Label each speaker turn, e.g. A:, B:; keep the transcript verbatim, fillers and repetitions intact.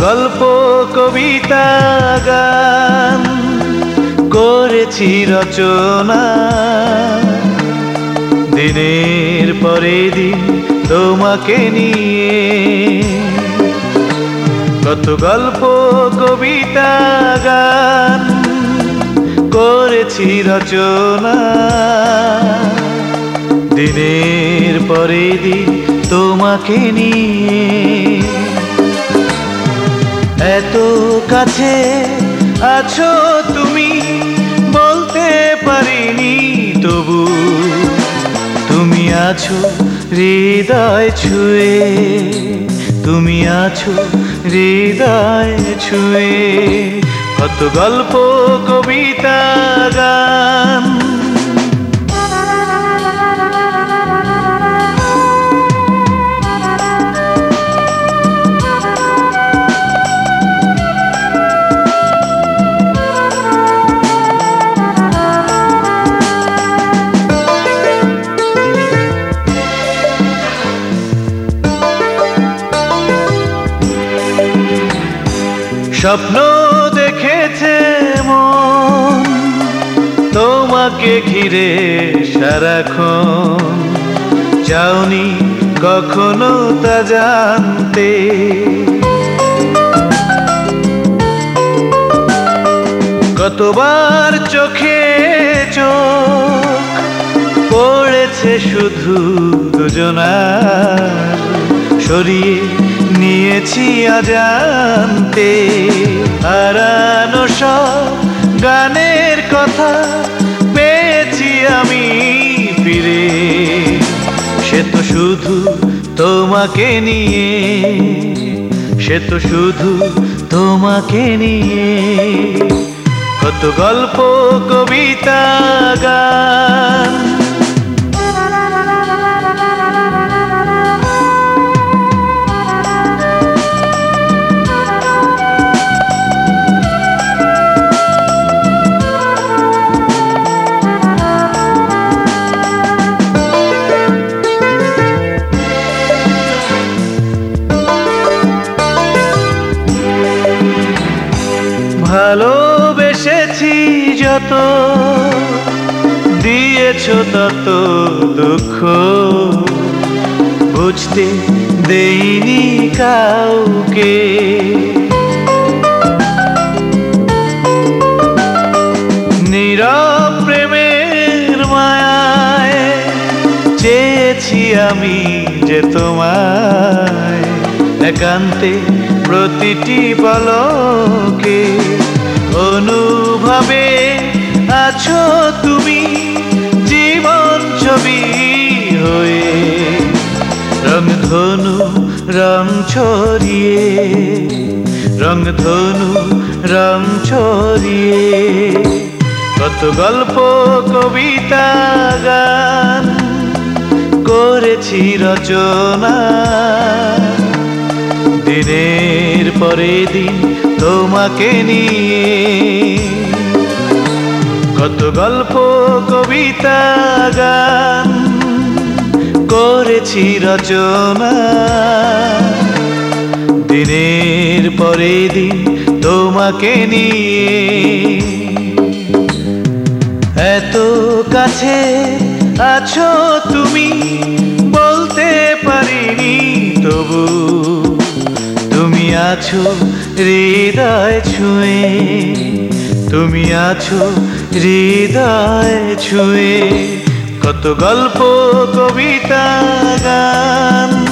A: গল্প কবিতা গান করেছি রচনা, দিনের পরে দিন তোমাকে নিয়ে। কত গল্প কবিতা গান করেছি রচনা, দিনের পরে দিন তোমাকে নিয়ে। এত কাছে আছো তুমি, বলতে পারিনি তবু তুমি আছো হৃদয় ছুঁয়ে, তুমি আছো হৃদয় ছুঁয়ে। কত গল্প কবিতা গান স্বপ্ন দেখেছে মন তোমাকে ঘিরে সারাক্ষণ, চাওনি কখনো তা জানতে। কতবার চোখে চোখ পড়েছে শুধু দুজনার, সরিয়ে নিয়েছি অজান্তে। হারানো সব গানের কথা পেয়েছি আমি ফিরে, সে তো শুধু তোমাকে নিয়ে, সে তো শুধু তোমাকে নিয়ে। কত গল্প কবিতা গান ভালোবেসেছি যত, দিয়েছ তত দুঃখ, বুঝতে দেইনি কাউকে। নীরব প্রেমের মায়ায় চেয়েছি আমি যে তোমায়, একান্তে প্রতিটি পলকে। অনুভবে আছো তুমি জীবন ছবি হয়ে, রংধনু রং ছড়িয়ে, রংধনু রং ছড়িয়ে। কত গল্প কবিতা গান করেছি রচনা, দিনের পরে দিন তোমাকে নিয়ে। কত গল্প কবিতা গান করেছি রচনা, দিনের পরে দিন তোমাকে নিয়ে। এত কাছে আছো তুমি, বলতে পারিনি তবু তুমি আছো হৃদয় ছুঁয়ে, তুমি আছো হৃদয় ছুঁয়ে। কত গল্প কবিতা গান